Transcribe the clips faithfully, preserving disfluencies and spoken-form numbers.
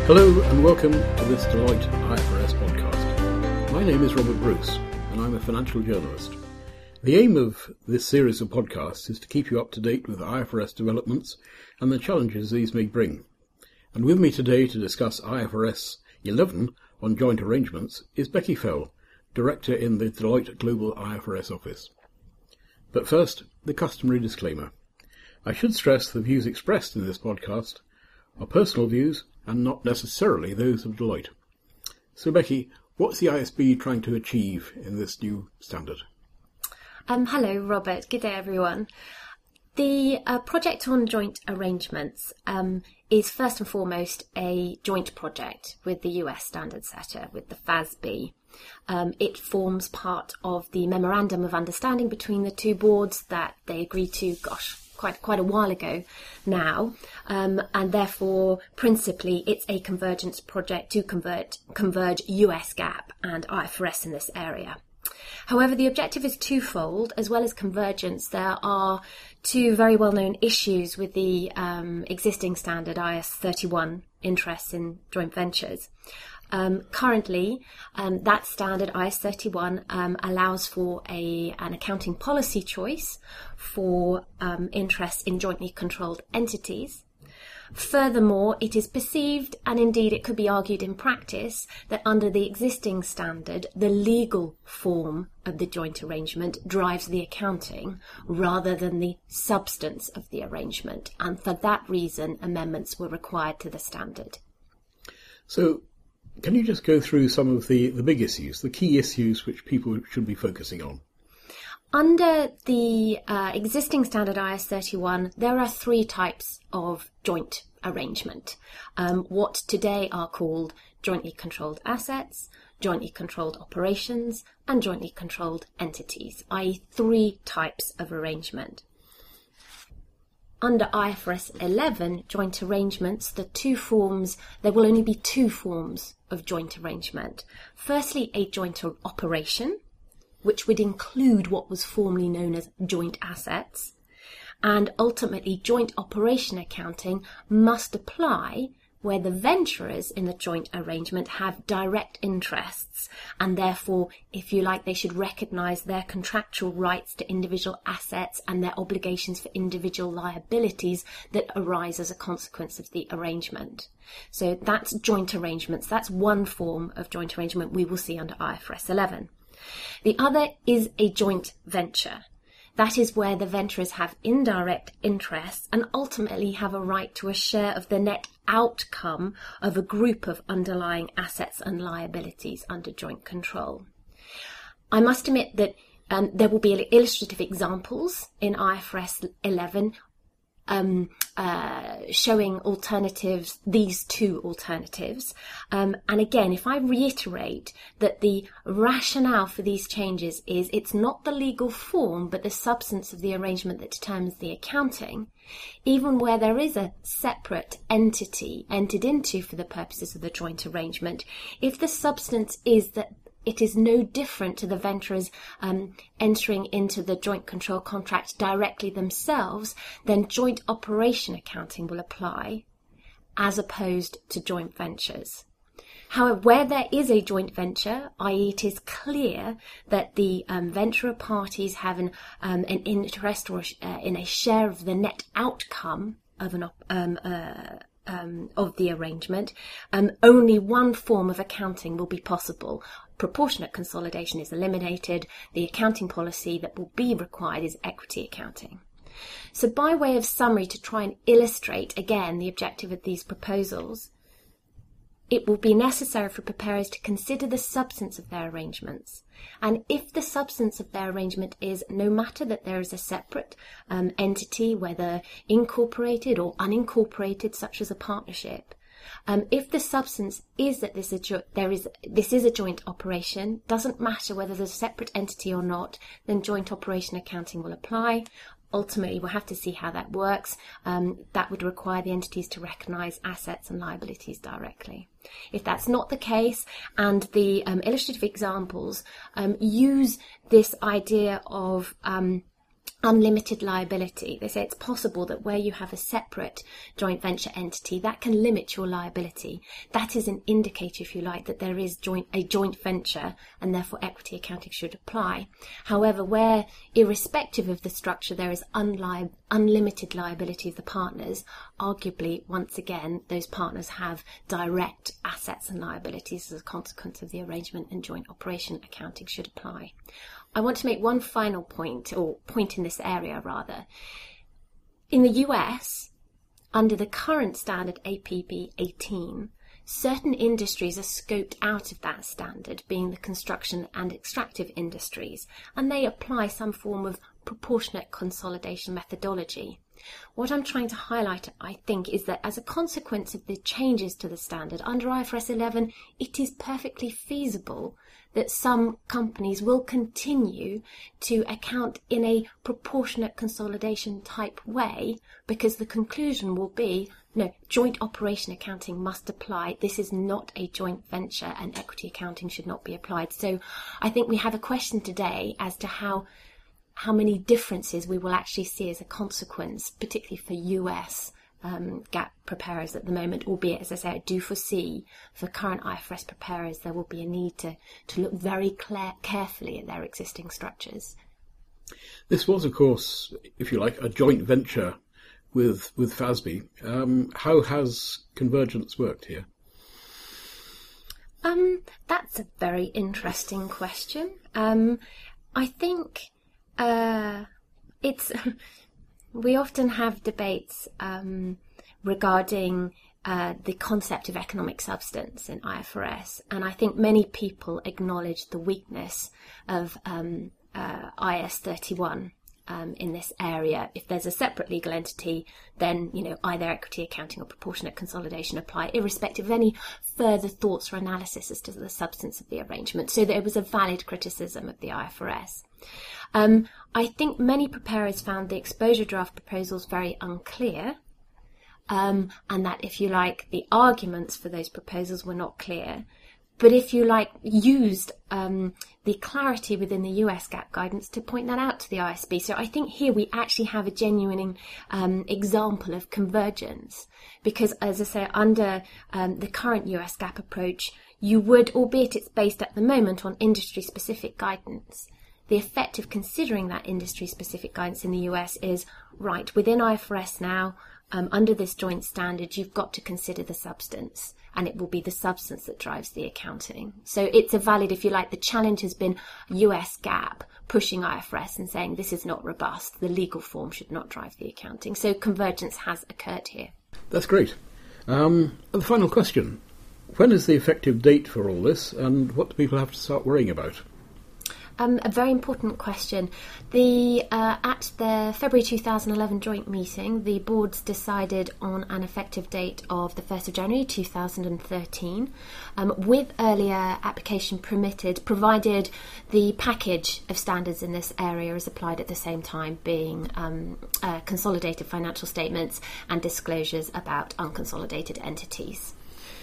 Hello and welcome to this Deloitte I F R S podcast. My name is Robert Bruce and I'm a financial journalist. The aim of this series of podcasts is to keep you up to date with I F R S developments and the challenges these may bring. And with me today to discuss I F R S eleven on joint arrangements is Becky Fell, Director in the Deloitte Global I F R S office. But first, the customary disclaimer. I should stress the views expressed in this podcast are personal views and not necessarily those of Deloitte. So Becky, what's the I S B trying to achieve in this new standard? Um, hello Robert, good day everyone. The uh, project on joint arrangements um, is first and foremost a joint project with the U S standard setter, with the F A S B. Um, it forms part of the Memorandum of Understanding between the two boards that they agreed to, gosh, quite quite a while ago now, um, and therefore principally it's a convergence project to convert converge U S GAAP and I F R S in this area. However, the objective is twofold. As well as convergence, there are two very well-known issues with the um, existing standard I S thirty-one interests in joint ventures. Um, currently, um, that standard I S thirty-one um, allows for a an accounting policy choice for um, interests in jointly controlled entities. Furthermore, it is perceived, and indeed it could be argued in practice, that under the existing standard, the legal form of the joint arrangement drives the accounting rather than the substance of the arrangement, and for that reason, amendments were required to the standard. So, can you just go through some of the, the big issues, the key issues which people should be focusing on? Under the uh, existing standard I S thirty-one, there are three types of joint arrangement. Um, what today are called jointly controlled assets, jointly controlled operations, and jointly controlled entities, that is three types of arrangement. Under I F R S eleven, joint arrangements, the two forms, there will only be two forms of joint arrangement. Firstly, a joint operation, which would include what was formerly known as joint assets, and ultimately joint operation accounting must apply where the venturers in the joint arrangement have direct interests, and therefore, if you like, they should recognise their contractual rights to individual assets and their obligations for individual liabilities that arise as a consequence of the arrangement. So that's joint arrangements. That's one form of joint arrangement we will see under I F R S eleven. The other is a joint venture. That is where the venturers have indirect interests and ultimately have a right to a share of the net outcome of a group of underlying assets and liabilities under joint control. I must admit that um, there will be illustrative examples in I F R S eleven Um, uh, showing alternatives, these two alternatives. Um, and again, if I reiterate that the rationale for these changes is it's not the legal form, but the substance of the arrangement that determines the accounting, even where there is a separate entity entered into for the purposes of the joint arrangement, if the substance is that it is no different to the venturers um, entering into the joint control contract directly themselves, then joint operation accounting will apply as opposed to joint ventures. However, where there is a joint venture, that is it is clear that the um, venturer parties have an, um, an interest or uh, in a share of the net outcome of an op- um, uh, Um, of the arrangement, um, only one form of accounting will be possible. Proportionate consolidation is eliminated. The accounting policy that will be required is equity accounting. So by way of summary, to try and illustrate again the objective of these proposals, it will be necessary for preparers to consider the substance of their arrangements. And if the substance of their arrangement is, no matter that there is a separate um, entity, whether incorporated or unincorporated, such as a partnership, um, if the substance is that this is, jo- there is, this is a joint operation, doesn't matter whether there's a separate entity or not, then joint operation accounting will apply. Ultimately, we'll have to see how that works. Um, that would require the entities to recognise assets and liabilities directly. If that's not the case, and the um, illustrative examples um, use this idea of um, unlimited liability. They say it's possible that where you have a separate joint venture entity, that can limit your liability. That is an indicator, if you like, that there is joint a joint venture, and therefore equity accounting should apply. However, where irrespective of the structure there is unli- unlimited liability of the partners, arguably once again those partners have direct assets and liabilities as a consequence of the arrangement, and joint operation accounting should apply. I want to make one final point, or point in this area rather. In the U S, under the current standard A P B eighteen, certain industries are scoped out of that standard, being the construction and extractive industries, and they apply some form of proportionate consolidation methodology. What I'm trying to highlight, I think, is that as a consequence of the changes to the standard under I F R S eleven, it is perfectly feasible that some companies will continue to account in a proportionate consolidation type way, because the conclusion will be, no, joint operation accounting must apply. This is not a joint venture, and equity accounting should not be applied. So I think we have a question today as to how how many differences we will actually see as a consequence, particularly for U S um, GAAP preparers at the moment, albeit, as I say, I do foresee for current I F R S preparers there will be a need to, to look very clear, carefully at their existing structures. This was, of course, if you like, a joint venture with, with F A S B. Um, how has convergence worked here? Um, that's a very interesting question. Um, I think uh, it's... We often have debates um, regarding uh, the concept of economic substance in I F R S, and I think many people acknowledge the weakness of um, uh, I S thirty-one um, in this area. If there's a separate legal entity, then you know either equity accounting or proportionate consolidation apply, irrespective of any further thoughts or analysis as to the substance of the arrangement. So there was a valid criticism of the I F R S. Um, I think many preparers found the exposure draft proposals very unclear, um, and that, if you like, the arguments for those proposals were not clear, but if you like, used um, the clarity within the U S GAAP guidance to point that out to the I S B. So I think here we actually have a genuine um, example of convergence, because, as I say, under um, the current U S GAAP approach, you would, albeit it's based at the moment on industry-specific guidance, the effect of considering that industry-specific guidance in the U S is, right, within I F R S now, um, under this joint standard, you've got to consider the substance, and it will be the substance that drives the accounting. So it's a valid, if you like, the challenge has been U S GAAP pushing I F R S and saying this is not robust, the legal form should not drive the accounting. So convergence has occurred here. That's great. Um, and the final question, when is the effective date for all this, and what do people have to start worrying about? Um, a very important question. The uh, at the February two thousand eleven joint meeting, the boards decided on an effective date of the first of January two thousand thirteen, um, with earlier application permitted, provided the package of standards in this area is applied at the same time, being um, uh, consolidated financial statements and disclosures about unconsolidated entities.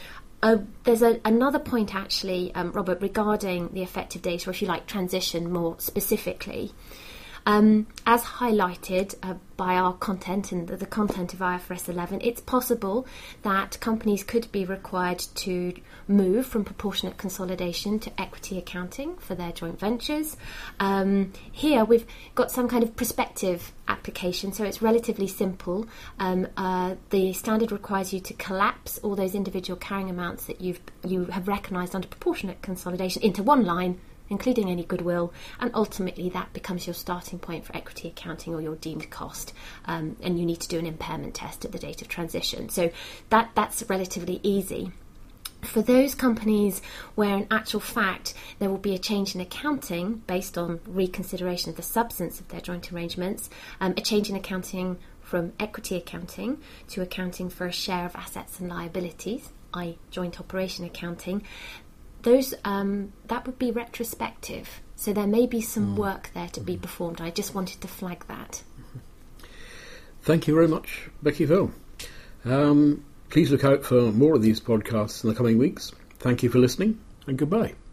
Uh, there's a, another point, actually, um, Robert, regarding the effective date, or if you like, transition more specifically. Um, as highlighted uh, by our content and the, the content of I F R S eleven, it's possible that companies could be required to move from proportionate consolidation to equity accounting for their joint ventures. Um, here we've got some kind of prospective application, so it's relatively simple. Um, uh, the standard requires you to collapse all those individual carrying amounts that you've you have recognised under proportionate consolidation into one line, including any goodwill, and ultimately that becomes your starting point for equity accounting or your deemed cost, um, and you need to do an impairment test at the date of transition. So that that's relatively easy. For those companies where in actual fact there will be a change in accounting based on reconsideration of the substance of their joint arrangements, um, a change in accounting from equity accounting to accounting for a share of assets and liabilities, that is joint operation accounting, those um, that would be retrospective. So there may be some mm. work there to be performed. I just wanted to flag that. Thank you very much, Becky Vale. Um, please look out for more of these podcasts in the coming weeks. Thank you for listening, and goodbye.